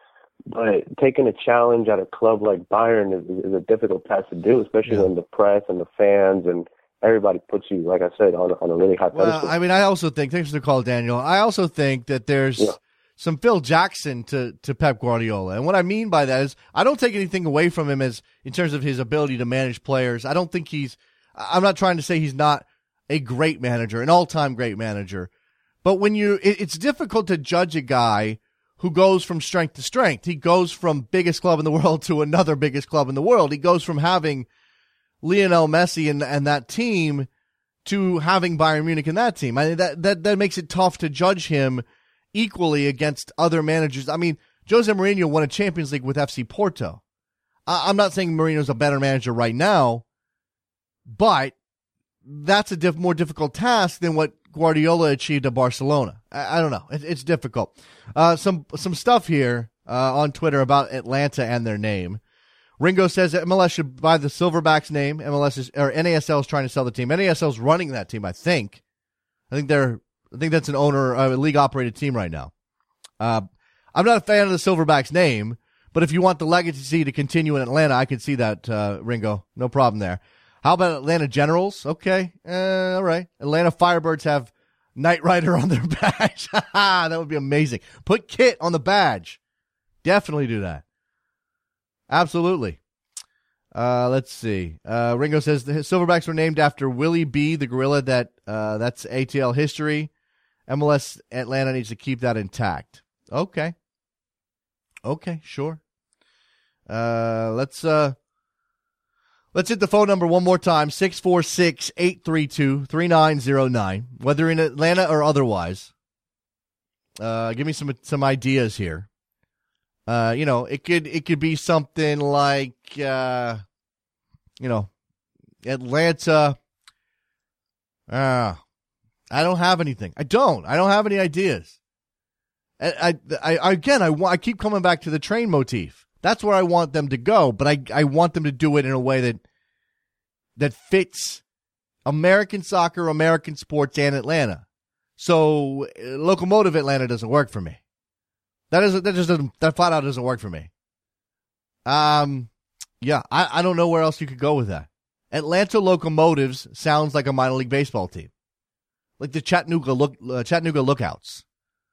But taking a challenge at a club like Bayern is, is a difficult task to do, especially Yeah. when the press and the fans and everybody puts you, like I said, on, on a really high Well, pedestal. I mean, I also think, thanks for the call, Daniel. I also think that there's Yeah. some Phil Jackson to, to Pep Guardiola. And what I mean by that is I don't take anything away from him as in terms of his ability to manage players. I don't think he's, I'm not trying to say he's not a great manager, an all-time great manager. But when you, it, it's difficult to judge a guy who goes from strength to strength. He goes from biggest club in the world to another biggest club in the world. He goes from having Lionel Messi and, and that team to having Bayern Munich and that team. I mean, that, that, that makes it tough to judge him equally against other managers. I mean, Jose Mourinho won a Champions League with F C Porto. I, I'm not saying Mourinho's a better manager right now, but that's a diff, more difficult task than what Guardiola achieved at Barcelona. I, I don't know. It, it's difficult. Uh, some some stuff here uh, on Twitter about Atlanta and their name. Ringo says that M L S should buy the Silverbacks name. M L S is, or N A S L is trying to sell the team. N A S L is running that team, I think. I think they're. I think that's an owner, a league operated team right now. Uh, I'm not a fan of the Silverbacks name, but if you want the legacy to continue in Atlanta, I could see that, uh, Ringo. No problem there. How about Atlanta Generals? Okay. Uh, all right. Atlanta Firebirds have Knight Rider on their badge. That would be amazing. Put Kit on the badge. Definitely do that. Absolutely. Uh, let's see. Uh, Ringo says the Silverbacks were named after Willie B, the gorilla. That uh, that's A T L history. M L S Atlanta needs to keep that intact. Okay. Okay, sure. Uh, let's uh, let's hit the phone number one more time: six four six, eight three two, three nine zero nine. Whether in Atlanta or otherwise, uh, give me some some ideas here. Uh, you know, it could it could be something like uh, you know, Atlanta. Ah. Uh, I don't have anything. I don't. I don't have any ideas. I, I, I again, I, I keep coming back to the train motif. That's where I want them to go, but I, I want them to do it in a way that that fits American soccer, American sports, and Atlanta. So, Locomotive Atlanta doesn't work for me. That is that just doesn't that flat out doesn't work for me. Um, yeah, I, I don't know where else you could go with that. Atlanta Locomotives sounds like a minor league baseball team. Like the Chattanooga look, uh, Chattanooga Lookouts.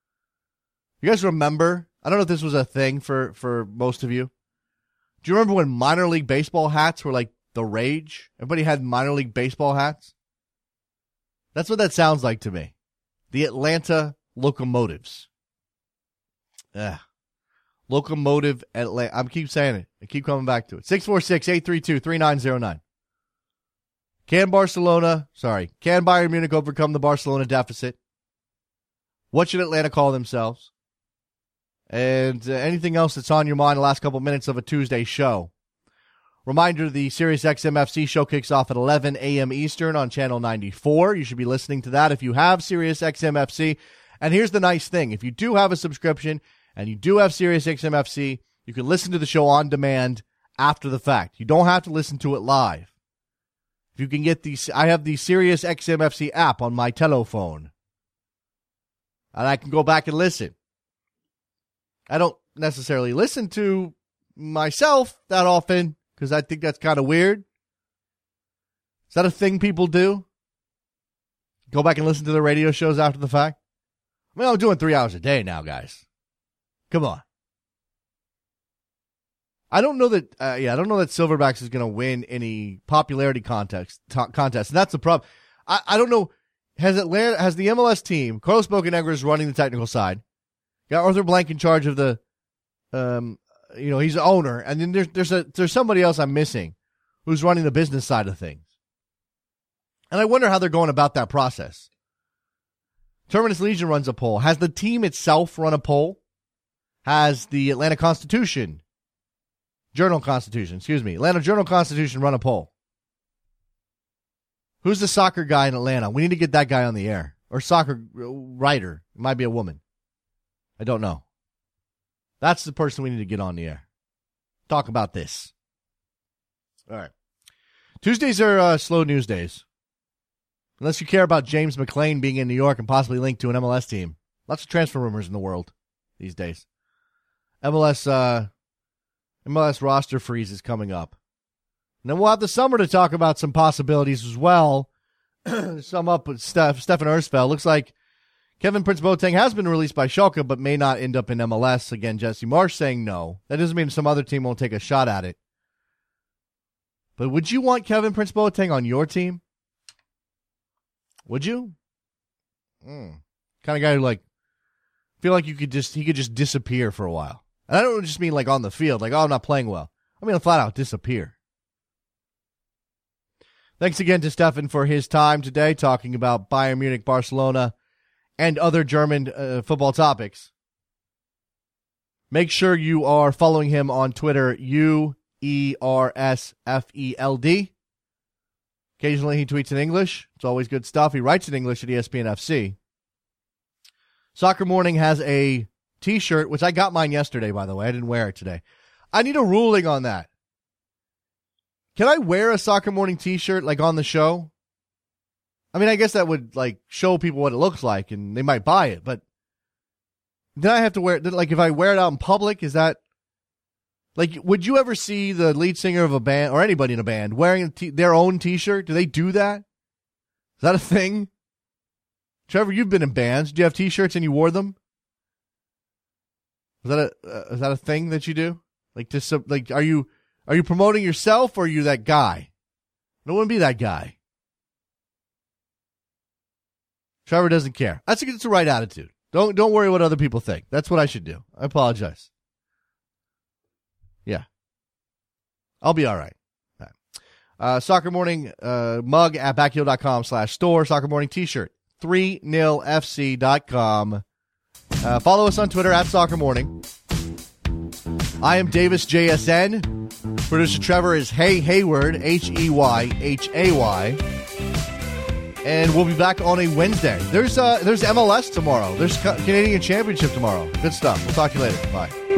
You guys remember? I don't know if this was a thing for, for most of you. Do you remember when minor league baseball hats were like the rage? Everybody had minor league baseball hats. That's what that sounds like to me. The Atlanta Locomotives. Yeah. Locomotive Atlanta. I keep saying it. I keep coming back to it. six four six, eight three two, three nine zero nine. Can Barcelona, sorry, can Bayern Munich overcome the Barcelona deficit? What should Atlanta call themselves? And uh, anything else that's on your mind the last couple of minutes of a Tuesday show. Reminder, the SiriusXM F C show kicks off at eleven a.m. Eastern on Channel ninety-four. You should be listening to that if you have SiriusXM F C. And here's the nice thing. If you do have a subscription and you do have SiriusXM F C, you can listen to the show on demand after the fact. You don't have to listen to it live. If you can get the, I have the SiriusXM F C app on my telephone. And I can go back and listen. I don't necessarily listen to myself that often because I think that's kind of weird. Is that a thing people do? Go back and listen to the radio shows after the fact? I mean, I'm doing three hours a day now, guys. Come on. I don't know that, uh, yeah, I don't know that Silverbacks is going to win any popularity contest, t- contest. And that's the problem. I, I don't know. Has Atlanta, has the M L S team, Carlos Bocanegra is running the technical side. Got Arthur Blank in charge of the, um, you know, he's the owner. And then there's, there's a, there's somebody else I'm missing who's running the business side of things. And I wonder how they're going about that process. Terminus Legion runs a poll. Has the team itself run a poll? Has the Atlanta Constitution, Journal Constitution, excuse me, Atlanta Journal Constitution run a poll? Who's the soccer guy in Atlanta? We need to get that guy on the air. Or soccer writer. It might be a woman. I don't know. That's the person we need to get on the air. Talk about this. All right. Tuesdays are uh, slow news days. Unless you care about James McClain being in New York and possibly linked to an M L S team. Lots of transfer rumors in the world these days. M L S uh, M L S roster freeze is coming up. And then we'll have the summer to talk about some possibilities as well. Sum up with Steph, Stefan Ersfeld. Looks like Kevin Prince Boateng has been released by Schalke, but may not end up in M L S. Again, Jesse Marsh saying no. That doesn't mean some other team won't take a shot at it. But would you want Kevin Prince Boateng on your team? Would you? Mm. Kind of guy who like feel like you could just he could just disappear for a while. And I don't just mean like on the field, like, oh, I'm not playing well. I mean flat out disappear. Thanks again to Stefan for his time today talking about Bayern Munich, Barcelona, and other German uh, football topics. Make sure you are following him on Twitter, U E R S F E L D. Occasionally he tweets in English. It's always good stuff. He writes in English at E S P N F C. Soccer Morning has a t-shirt, which I got mine yesterday, by the way. I didn't wear it today. I need a ruling on that. Can I wear a Soccer Morning t-shirt like on the show? I mean, I guess that would like show people what it looks like and they might buy it, but then I have to wear it. Like if I wear it out in public, is that like, would you ever see the lead singer of a band or anybody in a band wearing a t- their own t-shirt? Do they do that? Is that a thing? Trevor, you've been in bands. Do you have t-shirts and you wore them? Is that a, uh, is that a thing that you do? Like, to sub, like, are you, Are you promoting yourself or are you that guy? I don't want to be that guy. Trevor doesn't care. That's it's the right attitude. Don't don't worry what other people think. That's what I should do. I apologize. Yeah. I'll be all right. All right. Uh, Soccer Morning uh, mug at backheel.com slash store. Soccer Morning t-shirt. three nil F C dot com. Uh, follow us on Twitter at Soccer Morning. I am Davis J S N. Producer Trevor is Hey Hayward, H E Y H A Y. And we'll be back on a Wednesday. There's uh, there's M L S tomorrow. There's Canadian Championship tomorrow. Good stuff. We'll talk to you later. Bye.